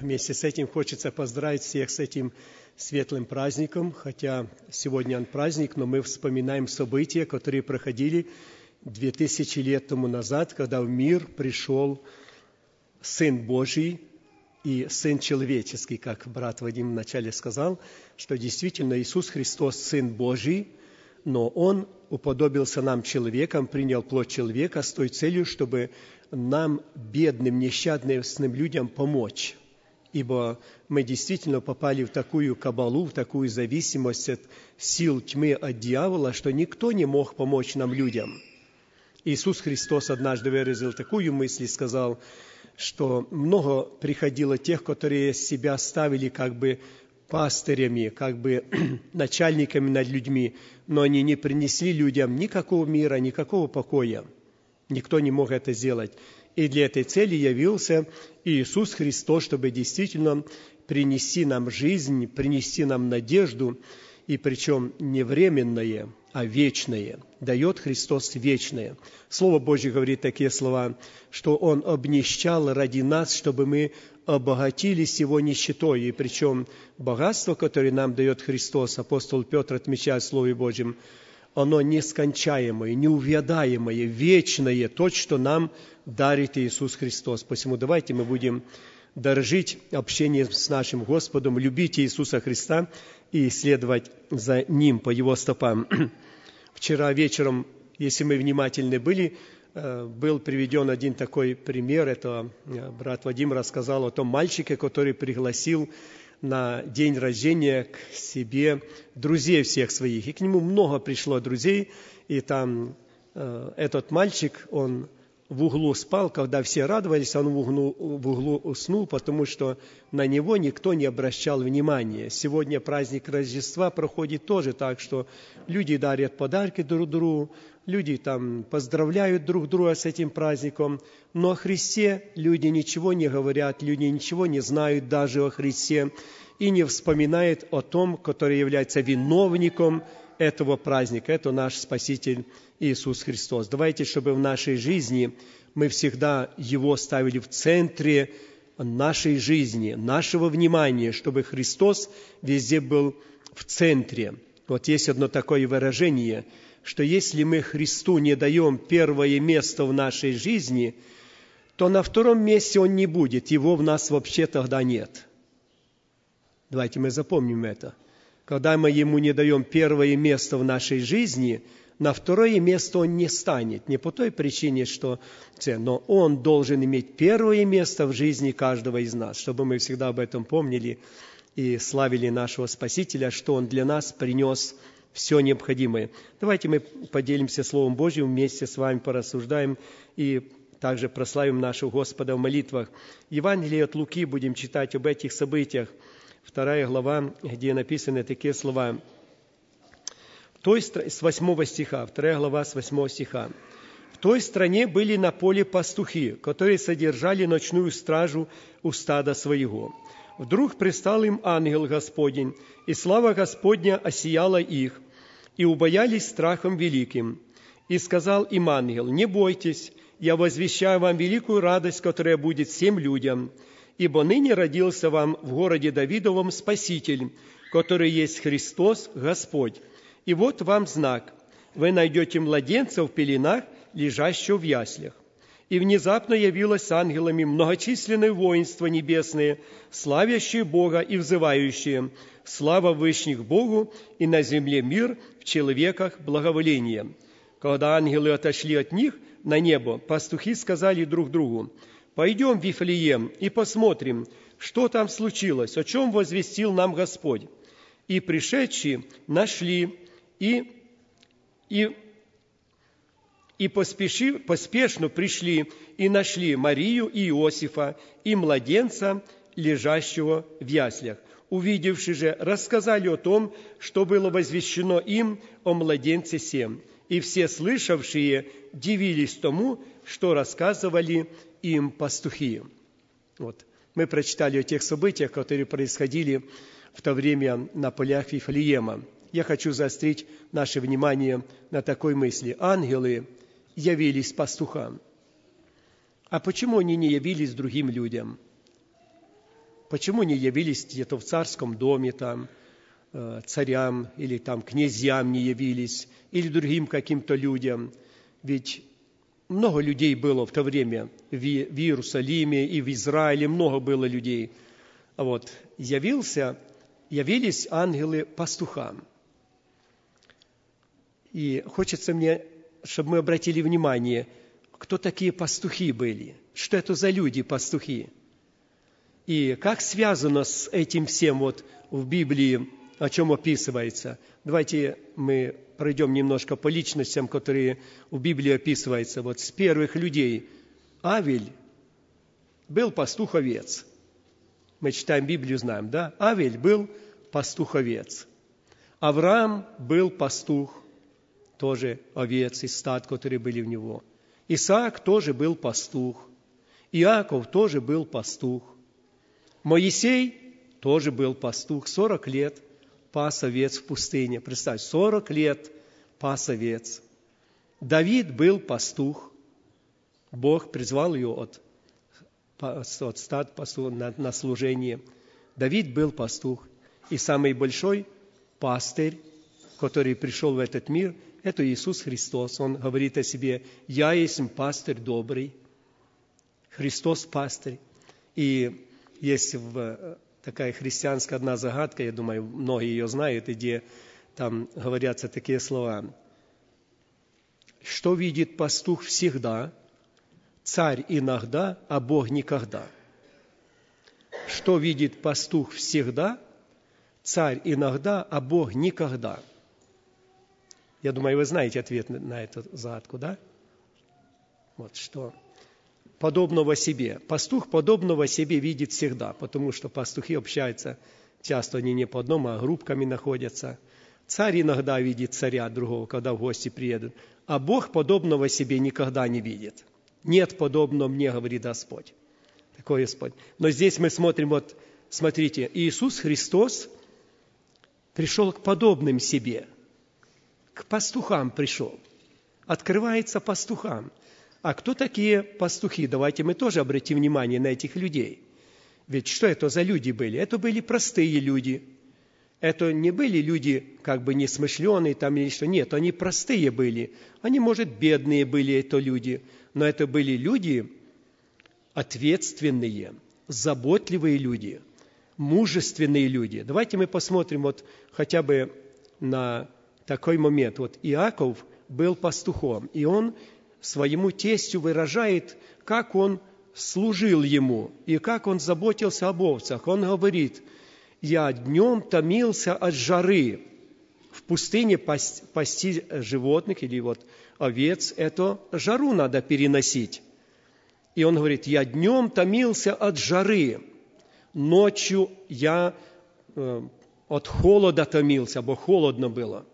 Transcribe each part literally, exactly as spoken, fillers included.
вместе с этим хочется поздравить всех с этим светлым праздником, хотя сегодня он праздник, но мы вспоминаем события, которые проходили две тысячи лет тому назад, когда в мир пришел Сын Божий и Сын Человеческий, как брат Вадим вначале сказал, что действительно Иисус Христос Сын Божий, но Он уподобился нам человеком, принял плоть человека с той целью, чтобы нам, бедным, несчастным людям, помочь. Ибо мы действительно попали в такую кабалу, в такую зависимость от сил тьмы, от дьявола, что никто не мог помочь нам, людям. Иисус Христос однажды выразил такую мысль и сказал, что много приходило тех, которые себя ставили как бы пастырями, как бы начальниками над людьми, но они не принесли людям никакого мира, никакого покоя. Никто не мог это сделать. И для этой цели явился Иисус Христос, чтобы действительно принести нам жизнь, принести нам надежду, и причем не временное, а вечное. Дает Христос вечное. Слово Божье говорит такие слова, что Он обнищал ради нас, чтобы мы обогатились Его нищетой. И причем богатство, которое нам дает Христос, апостол Петр отмечает в Слове Божьем, оно нескончаемое, неувядаемое, вечное, то, что нам дарит Иисус Христос. Посему давайте мы будем дорожить общением с нашим Господом, любить Иисуса Христа и следовать за Ним по Его стопам. Вчера вечером, если мы внимательны были, был приведен один такой пример. Это брат Вадим рассказал о том мальчике, который пригласил на день рождения к себе друзей всех своих. И к нему много пришло друзей, и там э, этот мальчик, он в углу спал, когда все радовались, он в углу, в углу уснул, потому что на него никто не обращал внимания. Сегодня праздник Рождества проходит тоже так, что люди дарят подарки друг другу, люди там поздравляют друг друга с этим праздником, но о Христе люди ничего не говорят, люди ничего не знают даже о Христе и не вспоминают о том, который является виновником этого праздника. Это наш Спаситель Иисус Христос. Давайте, чтобы в нашей жизни мы всегда Его ставили в центре нашей жизни, нашего внимания, чтобы Христос везде был в центре. Вот есть одно такое выражение, что если мы Христу не даем первое место в нашей жизни, то на втором месте Он не будет, Его в нас вообще тогда нет. Давайте мы запомним это. Когда мы Ему не даем первое место в нашей жизни, на второе место Он не станет. Не по той причине, что... Но Он должен иметь первое место в жизни каждого из нас, чтобы мы всегда об этом помнили и славили нашего Спасителя, что Он для нас принес все необходимое. Давайте мы поделимся Словом Божьим, вместе с вами порассуждаем и также прославим нашего Господа в молитвах. Евангелие от Луки будем читать об этих событиях. Вторая глава, где написаны такие слова. Той, с восьмого стиха, вторая глава с восьмого стиха. «В той стране были на поле пастухи, которые содержали ночную стражу у стада своего. Вдруг пристал им ангел Господень, и слава Господня осияла их, и убоялись страхом великим. И сказал им ангел: не бойтесь, я возвещаю вам великую радость, которая будет всем людям, ибо ныне родился вам в городе Давидовом Спаситель, который есть Христос Господь. И вот вам знак: вы найдете младенца в пеленах, лежащего в яслях». И внезапно явилось с ангелами многочисленное воинство небесное, славящее Бога и взывающее: «Слава вышних Богу, и на земле мир, в человеках благоволение». Когда ангелы отошли от них на небо, пастухи сказали друг другу: «Пойдем в Вифлеем и посмотрим, что там случилось, о чем возвестил нам Господь». И пришедшие нашли и, и И поспеши, поспешно пришли и нашли Марию и Иосифа и младенца, лежащего в яслях. Увидевши же, рассказали о том, что было возвещено им о младенце сем. И все слышавшие дивились тому, что рассказывали им пастухи. Вот. Мы прочитали о тех событиях, которые происходили в то время на полях Вифлеема. Я хочу заострить наше внимание на такой мысли. Ангелы явились пастухам. А почему они не явились другим людям? Почему не явились где-то в царском доме там, царям или там князьям не явились, или другим каким-то людям? Ведь много людей было в то время в Иерусалиме и в Израиле, много было людей. А вот явился, явились ангелы пастухам. И хочется мне, чтобы мы обратили внимание, кто такие пастухи были, что это за люди пастухи. И как связано с этим всем вот в Библии, о чем описывается. Давайте мы пройдем немножко по личностям, которые в Библии описываются. Вот с первых людей Авель был пастух овец. Мы читаем Библию, знаем, да? Авель был пастух овец. Авраам был пастух тоже овец и стад, которые были в него. Исаак тоже был пастух. Иаков тоже был пастух. Моисей тоже был пастух. Сорок лет пас овец в пустыне. Представь, сорок лет пас овец. Давид был пастух. Бог призвал его от, от стад пастух на, на служение. Давид был пастух. И самый большой пастырь, который пришел в этот мир, это Иисус Христос. Он говорит о себе: «Я есть пастырь добрый». Христос пастырь. И есть в, такая христианская одна загадка, я думаю, многие ее знают, где там говорятся такие слова. Что видит пастух всегда, царь иногда, а Бог никогда. Что видит пастух всегда, царь иногда, а Бог никогда. Я думаю, вы знаете ответ на эту загадку, да? Вот что. Подобного себе. Пастух подобного себе видит всегда, потому что пастухи общаются, часто они не по одному, а группками находятся. Царь иногда видит царя другого, когда в гости приедут, а Бог подобного себе никогда не видит. Нет подобного мне, говорит Господь. Такой Господь. Но здесь мы смотрим, вот, смотрите, Иисус Христос пришел к подобным себе, к пастухам пришел. Открывается пастухам. А кто такие пастухи? Давайте мы тоже обратим внимание на этих людей. Ведь что это за люди были? Это были простые люди. Это не были люди, как бы несмышленые там или что. Нет, они простые были. Они, может, бедные были, это люди. Но это были люди ответственные, заботливые люди, мужественные люди. Давайте мы посмотрим вот хотя бы на такой момент. Вот Иаков был пастухом, и он своему тестю выражает, как он служил ему и как он заботился об овцах. Он говорит: «Я днем томился от жары». В пустыне пасти животных или вот овец, это жару надо переносить. И он говорит: «Я днем томился от жары, ночью я э, от холода томился, бо холодно было.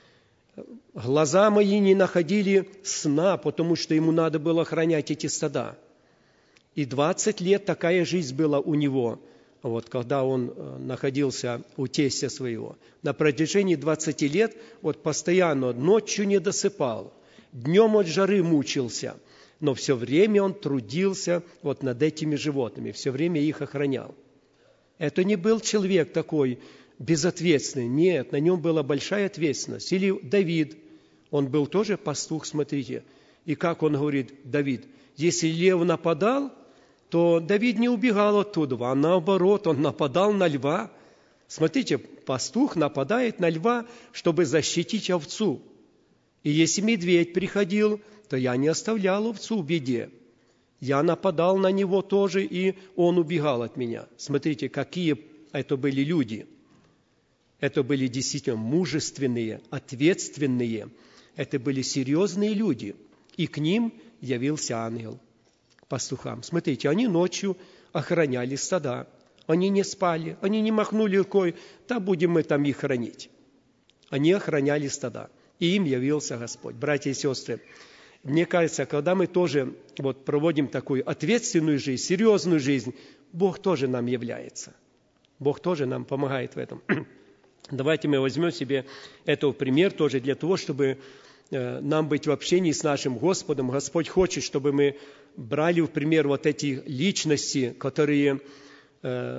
Глаза мои не находили сна, потому что ему надо было охранять эти стада». И двадцать лет такая жизнь была у него, вот, когда он находился у тестя своего. На протяжении двадцати лет вот, постоянно ночью не досыпал, днем от жары мучился, но все время он трудился вот, над этими животными, все время их охранял. Это не был человек такой безответственный. Нет, на нем была большая ответственность. Или Давид, он был тоже пастух, смотрите. И как он говорит, Давид: если лев нападал, то Давид не убегал оттуда, а наоборот, он нападал на льва. Смотрите, пастух нападает на льва, чтобы защитить овцу. И если медведь приходил, то я не оставлял овцу в беде. Я нападал на него тоже, и он убегал от меня. Смотрите, какие это были люди. Это были действительно мужественные, ответственные. Это были серьезные люди. И к ним явился ангел, пастухам. Смотрите, они ночью охраняли стада. Они не спали, они не махнули рукой: да будем мы там их хранить. Они охраняли стада. И им явился Господь. Братья и сестры, мне кажется, когда мы тоже вот проводим такую ответственную жизнь, серьезную жизнь, Бог тоже нам является. Бог тоже нам помогает в этом. Давайте мы возьмем себе это в пример тоже для того, чтобы нам быть в общении с нашим Господом. Господь хочет, чтобы мы брали в пример вот эти личности, которые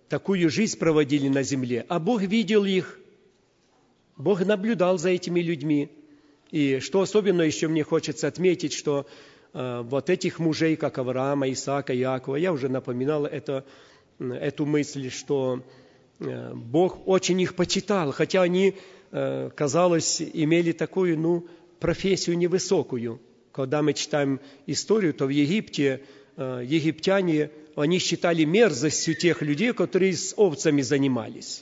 такую жизнь проводили на земле, а Бог видел их, Бог наблюдал за этими людьми. И что особенно еще мне хочется отметить, что э, вот этих мужей, как Авраама, Исаака, Иакова, я уже напоминал это, эту мысль, что э, Бог очень их почитал, хотя они, э, казалось, имели такую, ну, профессию невысокую. Когда мы читаем историю, то в Египте э, египтяне, они считали мерзостью тех людей, которые с овцами занимались.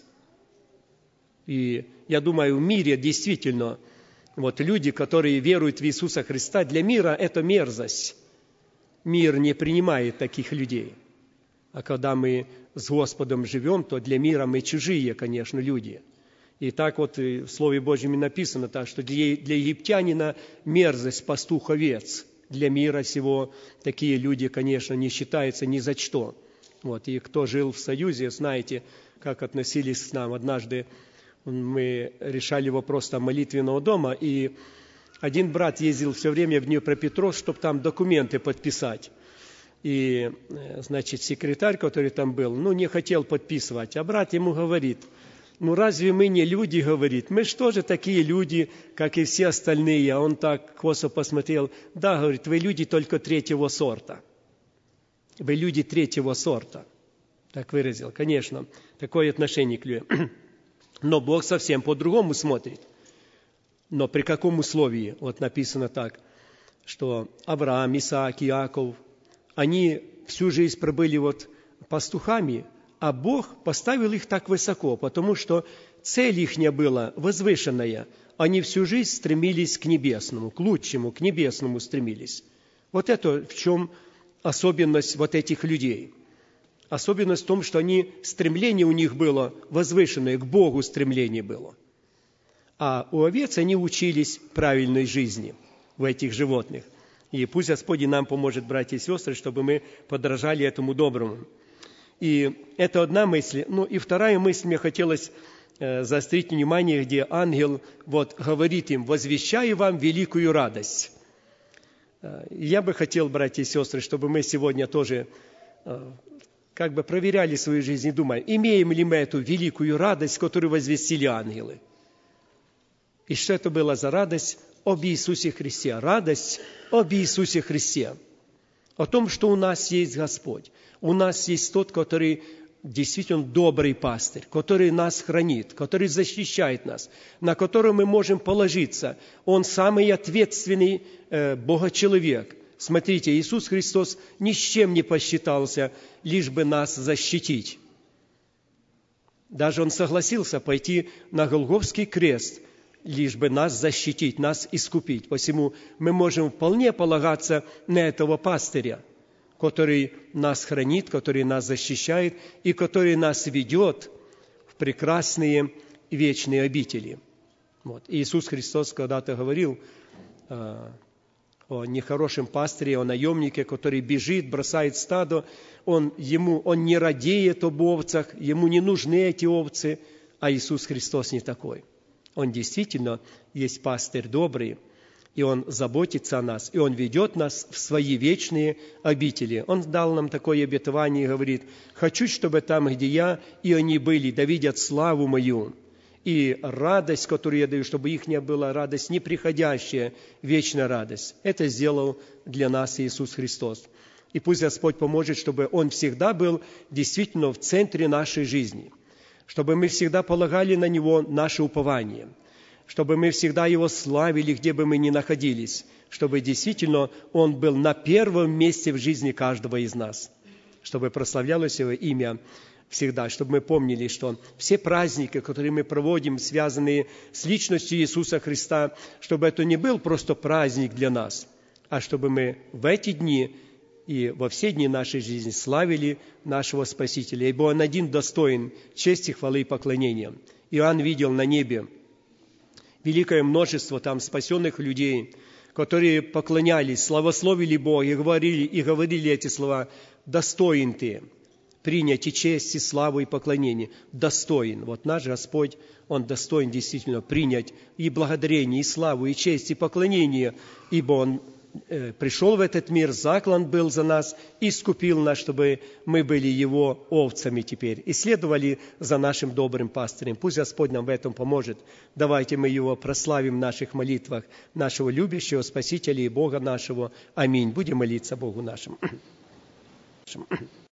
И я думаю, в мире действительно вот люди, которые веруют в Иисуса Христа, для мира это мерзость. Мир не принимает таких людей. А когда мы с Господом живем, то для мира мы чужие, конечно, люди. И так вот в Слове Божьем написано, так, что для египтянина мерзость пастух овец. Для мира сего такие люди, конечно, не считаются ни за что. Вот. И кто жил в Союзе, знаете, как относились к нам. Однажды мы решали вопрос там молитвенного дома, и один брат ездил все время в Днепропетровск, чтобы там документы подписать. И, значит, секретарь, который там был, ну, не хотел подписывать. А брат ему говорит: ну, разве мы не люди, говорит, мы что же такие люди, как и все остальные? А он так косо посмотрел: да, говорит, вы люди только третьего сорта. Вы люди третьего сорта. Так выразил. Конечно, такое отношение к людям. Но Бог совсем по-другому смотрит. Но при каком условии? Вот написано так, что Авраам, Исаак, Иаков, они всю жизнь пробыли вот пастухами, а Бог поставил их так высоко, потому что цель их была возвышенная. Они всю жизнь стремились к небесному, к лучшему, к небесному стремились. Вот это в чем особенность вот этих людей. Особенность в том, что они, стремление у них было возвышенное, к Богу стремление было. А у овец они учились правильной жизни в этих животных. И пусть Господь нам поможет, братья и сестры, чтобы мы подражали этому доброму. И это одна мысль. Ну и вторая мысль, мне хотелось э, заострить внимание, где ангел вот говорит им: «Возвещаю вам великую радость». Э, я бы хотел, братья и сестры, чтобы мы сегодня тоже э, как бы проверяли свою жизнь и думали, имеем ли мы эту великую радость, которую возвестили ангелы. И что это была за радость? Об Иисусе Христе. Радость об Иисусе Христе. О том, что у нас есть Господь. У нас есть Тот, который действительно добрый пастырь, который нас хранит, который защищает нас, на которого мы можем положиться. Он самый ответственный э, Богочеловек. Смотрите, Иисус Христос ни с чем не посчитался, лишь бы нас защитить. Даже Он согласился пойти на Голгофский крест, лишь бы нас защитить, нас искупить. Посему мы можем вполне полагаться на этого пастыря, который нас хранит, который нас защищает и который нас ведет в прекрасные вечные обители. Вот. Иисус Христос когда-то говорил э, о нехорошем пастыре, о наемнике, который бежит, бросает стадо. Он, ему, он не радеет об овцах, ему не нужны эти овцы, а Иисус Христос не такой. Он действительно есть пастырь добрый, и Он заботится о нас, и Он ведет нас в свои вечные обители. Он дал нам такое обетование и говорит: «Хочу, чтобы там, где я, и они были, да видят славу мою». И радость, которую я даю, чтобы их не была радость неприходящая, вечная радость. Это сделал для нас Иисус Христос. И пусть Господь поможет, чтобы Он всегда был действительно в центре нашей жизни, чтобы мы всегда полагали на Него наше упование, чтобы мы всегда Его славили, где бы мы ни находились, чтобы действительно Он был на первом месте в жизни каждого из нас, чтобы прославлялось Его имя всегда, чтобы мы помнили, что все праздники, которые мы проводим, связанные с личностью Иисуса Христа, чтобы это не был просто праздник для нас, а чтобы мы в эти дни и во все дни нашей жизни славили нашего Спасителя, ибо Он один достоин чести, хвалы и поклонения. Иоанн видел на небе великое множество там спасенных людей, которые поклонялись, славословили Бога и говорили, и говорили эти слова: «Достоин Ты принять и честь, и славу, и поклонение». Достоин. Вот наш Господь, Он достоин действительно принять и благодарение, и славу, и честь, и поклонение, ибо Он пришел в этот мир, заклан был за нас, искупил нас, чтобы мы были Его овцами теперь и следовали за нашим добрым пастырем. Пусть Господь нам в этом поможет. Давайте мы Его прославим в наших молитвах, нашего любящего Спасителя и Бога нашего. Аминь. Будем молиться Богу нашему.